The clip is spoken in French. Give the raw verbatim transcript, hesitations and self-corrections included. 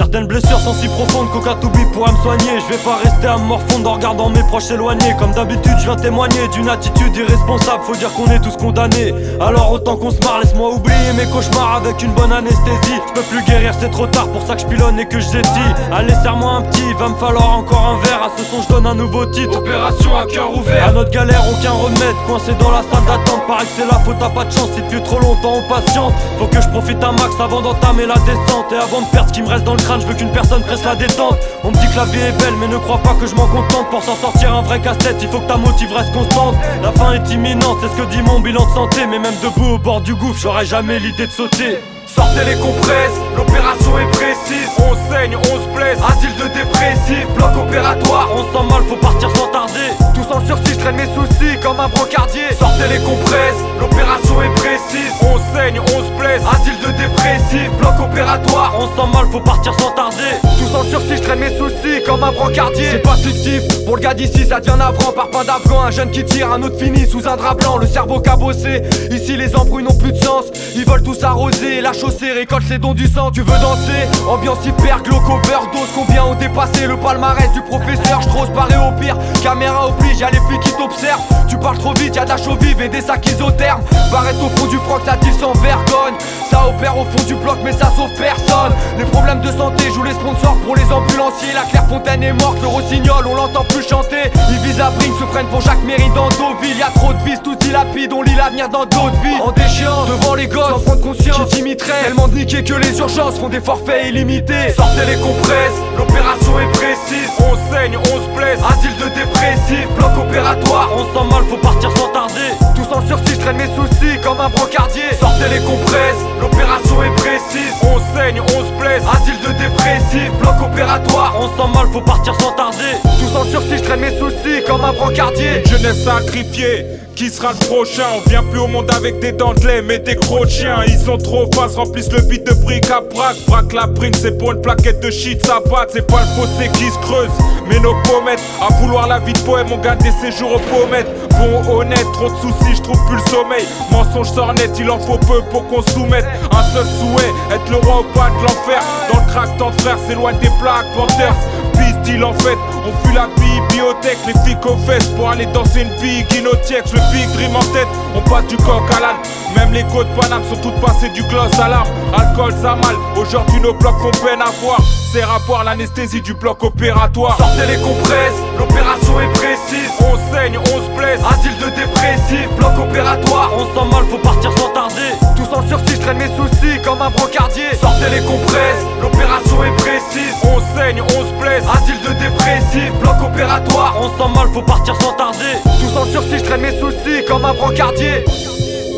Certaines blessures sont si profondes qu'aucun toubib pourra me soigner. Je vais pas rester à me morfondre en regardant mes proches s'éloigner. Comme d'habitude je viens témoigner d'une attitude irresponsable. Faut dire qu'on est tous condamnés, alors autant qu'on se marre. Laisse-moi oublier mes cauchemars avec une bonne anesthésie. Je peux plus guérir, c'est trop tard, pour ça que je pilonne et que je zétille. Allez serre-moi un petit, va me falloir encore un verre. À ce son je donne un nouveau titre, opération à cœur ouvert. À notre galère aucun remède, coincé dans la salle d'attente. Paraît que c'est la faute, t'as pas de chance si depuis trop longtemps on patiente. Faut que je profite un max avant d'entamer la descente. Et avant de perdre ce qui me reste dans le crâne, je veux qu'une personne presse la détente. On me dit que la vie est belle mais ne crois pas que je m'en contente. Pour s'en sortir un vrai casse-tête, il faut que ta motive reste constante. La fin est imminente, c'est ce que dit mon bilan de santé. Mais même debout au bord du gouffre, j'aurais jamais l'idée de sauter. Sortez les compresses, l'opération est précise. On saigne, on se blesse, asile de dépressif, bloc opératoire. On se sent mal, faut partir sans tarder. Tous en sursis, je traîne mes soucis comme un brancardier. Sortez les compresses, l'opération est précise. On saigne, on se blesse, asile de dépressif, bloc opératoire. On se sent mal, faut partir sans tarder. Tous en sursis, je traîne mes soucis comme un brancardier. C'est pas fictif, pour le gars d'ici ça devient navrant. Par pain d'Afghan, un jeune qui tire, un autre finit sous un drap blanc. Le cerveau cabossé, ici les embrouilles n'ont plus de sens. Ils veulent tous arroser, la chaussée récolte les dons du sang. Tu veux danser, ambiance hyper glauque, overdose. Combien ont dépassé le palmarès du professeur? J'trose parer au pire, caméra oblige, y'a les flics qui t'observent. Tu parles trop vite, y'a de la chaux vive et des sacs isothermes. Barrette au fond du froc, ça tire sans vergogne. Ça opère au fond du bloc mais ça sauve personne. Les problèmes de santé jouent les sponsors pour les ambulanciers. La Clairefontaine est morte, le rossignol on l'entend plus chanter. Ils visent à Brigne, se prennent pour Jacques Méry dans Deauville. Y'a trop de vices, tout dilapide, on lit l'avenir dans d'autres vies. En déchéance, devant les gosses, sans prendre conscience, qui t'imiterait. Tellement de niqués que les urgences font des forfaits illimités. Sortez les compresses, l'opération est précise. On saigne, on se blesse, asile de dépressif, bloc opératoire. On se sent mal, faut partir sans tarder. Tous en sursis, je traîne mes soucis comme un brancardier. Sortez les compresses, l'opération est précise. On saigne, on se blesse, asile de dépressif, bloc opératoire. On se sent mal, faut partir sans tarder. Tous en sursis, je traîne mes soucis comme un brancardier. Une jeunesse sacrifiée, qui sera le prochain? On vient plus au monde avec des dents de lait mais des crocs de chiens. Ils sont trop face, remplissent le beat de bric à brac. Braque la prime, c'est pour une plaquette de shit, ça batte. C'est pas le fossé qui se creuse, mais nos pommettes. À vouloir la vie de poème, on gagne des séjours aux pommettes. Bon, honnête, trop de soucis, je trouve plus le sommeil. Mensonge sort net, il en faut peu pour qu'on soumette. Un seul souhait, être le roi au pas de l'enfer. Dans le crack, tant de frères s'éloignent des plaques, Panthers. Piste-il en fait, on fuit la bibliothèque. Les flics aux fesses pour aller danser une bille guinotiex. Le big dream en tête, on passe du coq à l'âne. Même les côtes Paname sont toutes passées du gloss à l'arme. Alcool ça mal, aujourd'hui nos blocs font peine à voir. C'est rapport l'anesthésie du bloc opératoire. Sortez les compresses, l'opération est précise. On saigne, on se blesse, asile de dépressif, bloc opératoire. On se sent mal, faut partir sans tarder. Tous en sursis, je traîne mes soucis comme un brancardier. Sortez les compresses, l'opération est précise. On saigne, on se blesse, asile de dépressif, bloc opératoire. On se sent mal, faut partir sans tarder. Tous en sursis, je traîne mes soucis comme un brancardier.